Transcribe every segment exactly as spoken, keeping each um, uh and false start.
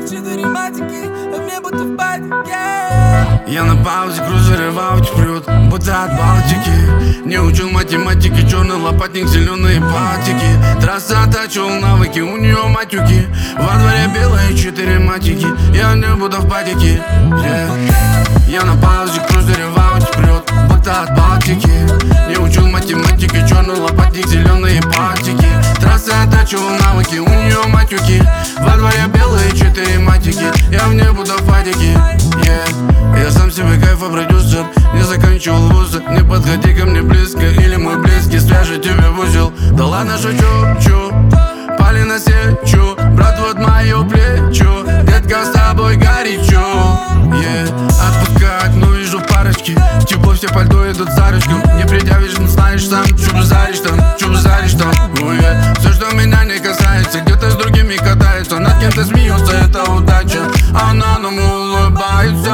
четыре матики, а мне будто в патике. Я на паузе, крузеры в ауте прет, будто от Балтики. Не учил математики, черный лопатник, зеленые патики. Трасса оттачивал навыки, у нее матюки. Во дворе белые четыре матики, я не буду в патике. yeah. Я на паузе, крузеры в ауте прет, будто от Балтики. Не учил математики, черный лопатник, зеленые патики. Трасса оттачивал навыки, у нее матюки. Во дворе белые четыре матики, я в не буду в патике. yeah. Я сам себе кайфа продюсер, не заканчивал вузы. Не подходи ко мне близко, или мой близкий свяжет тебя в узел. Да ладно, шучу, чу, пали на сечу. Брат, вот мое плечо, детка, с тобой горячо. yeah. Отпускать, но вижу парочки, тепло, все по льду идут за ручком. Не предъявишь, ну знаешь сам, чё базаришь там, чё базаришь там. oh, yeah. Все, что меня не касается, где-то с другими катается. Над кем-то смеются, это удача, она нам улыбается.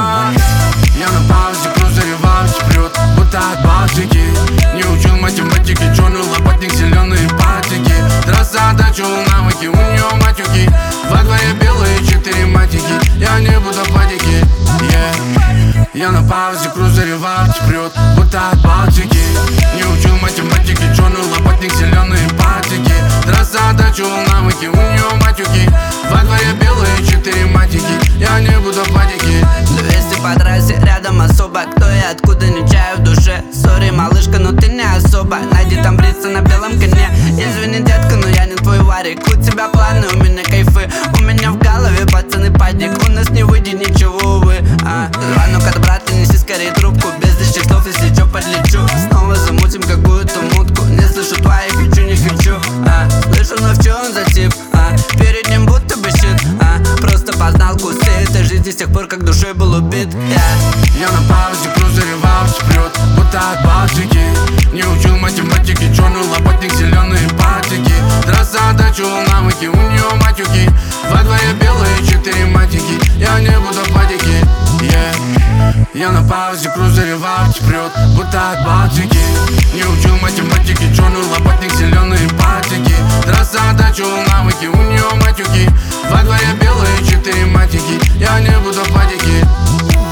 Я на паузе, крузере в ауте прет, будто от Балтики. Не учил математики, черный лопатник, зеленые патики. Трасса оттачивал навыки, у нее матюки. Во дворе белые четыре матики, я не буду в патике. yeah. Я на паузе, крузере в ауте прет, будто от Балтики. Не учил математики, черный лопатник, зеленые патики. Трасса оттачивал навыки, у нее матюки. Во дворе белые четыре матики, я не буду в патике. Двести по трассе, рядом особо. Кто и откуда, не чаю в душе. Сори, малышка, но ты не особо. Найди там брица на белом коне. Извини, детка, но я не твой варик. У тебя планы, у меня кайфы. У меня в голове пацаны падик. У нас не выйдет ничего, увы. а, Звонок от брата, неси скорее трубку. Без лишних слов, если чё, подлечу. Снова замутим какую-то мутку. Не слышу твоих, хочу, не хочу. а, Слышу, но в чё он за тип? а, Перед ним будто бы щит. а, Просто познал кусы этой жизни с тех пор, как душой был убит. yeah. Я на паузе, крузере в ауте прет, будто от Балтики. Не учил математики, черный лопатник, зеленые патики. Трасса оттачивал навыки, у нее матюки. Во дворе белые четыре матики, я не буду в патике. yeah. Я на паузе, крузере в ауте прет, будто от Балтики. Не учил математики, черный лопатник, зеленые патики. Трасса оттачивал навыки, у нее матюки. Во дворе белые четыре матики, я не буду в патике.